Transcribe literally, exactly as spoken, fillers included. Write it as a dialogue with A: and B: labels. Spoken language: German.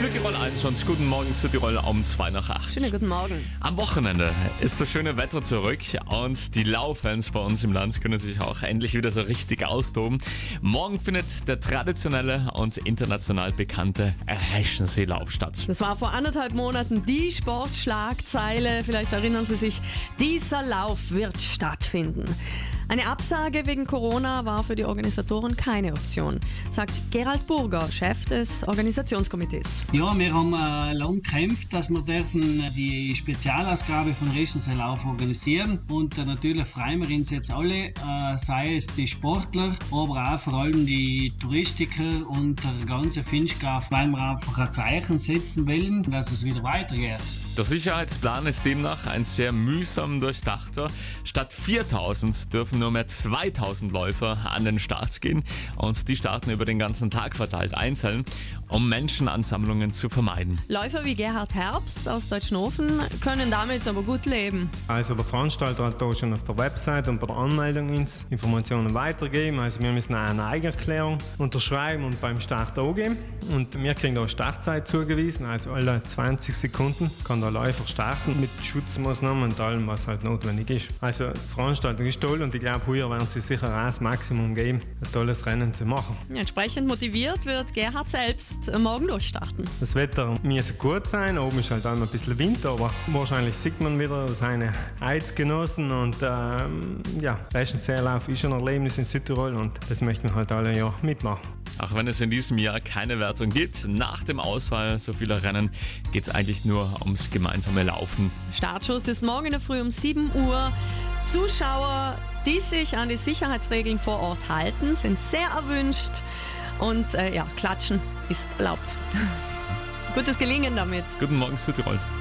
A: Südtirol einundzwanzig. Guten Morgen Südtirol um zwei nach acht.
B: Schönen guten Morgen.
A: Am Wochenende ist das schöne Wetter zurück und die Laufans bei uns im Land können sich auch endlich wieder so richtig austoben. Morgen findet der traditionelle und international bekannte Reschenseelauf statt.
B: Das war vor anderthalb Monaten die Sportschlagzeile. Vielleicht erinnern Sie sich, dieser Lauf wird stattfinden. Eine Absage wegen Corona war für die Organisatoren keine Option, sagt Gerald Burger, Chef des Organisationskomitees.
C: Ja, wir haben äh, lang gekämpft, dass wir dürfen die Spezialausgabe von Reschenseelauf organisieren und äh, natürlich freuen wir uns jetzt alle, äh, sei es die Sportler, aber auch vor allem die Touristiker und der ganze Finchgau, weil wir einfach ein Zeichen setzen wollen, dass es wieder weitergeht.
A: Der Sicherheitsplan ist demnach ein sehr mühsam durchdachter. Statt viertausend dürfen nur mehr zweitausend Läufer an den Start gehen und die starten über den ganzen Tag verteilt einzeln, um Menschenansammlungen zu vermeiden.
B: Läufer wie Gerhard Herbst aus Deutschnofen können damit aber gut leben.
D: Also der Veranstalter hat da schon auf der Website und bei der Anmeldung uns Informationen weitergeben. Also wir müssen auch eine Eigenerklärung unterschreiben und beim Start angeben. Und wir kriegen da eine Startzeit zugewiesen, also alle zwanzig Sekunden kann der Läufer starten mit Schutzmaßnahmen und allem, was halt notwendig ist. Also die Veranstaltung ist toll und ich glaube, heuer werden sie sicher auch das Maximum geben, ein tolles Rennen zu machen.
B: Entsprechend motiviert wird Gerhard selbst morgen durchstarten.
D: Das Wetter muss gut sein, oben ist halt einmal ein bisschen Wind, aber wahrscheinlich sieht man wieder seine Eidgenossen und ähm, ja, Reschenseelauf ist ein Erlebnis in Südtirol und das möchten wir halt alle Jahr mitmachen.
A: Auch wenn es in diesem Jahr keine Wertung gibt, nach dem Ausfall so vieler Rennen geht es eigentlich nur ums gemeinsame Laufen.
B: Startschuss ist morgen in der Früh um sieben Uhr. Zuschauer, die sich an die Sicherheitsregeln vor Ort halten, sind sehr erwünscht und äh, ja, klatschen ist erlaubt. Gutes Gelingen damit.
A: Guten Morgen Südtirol.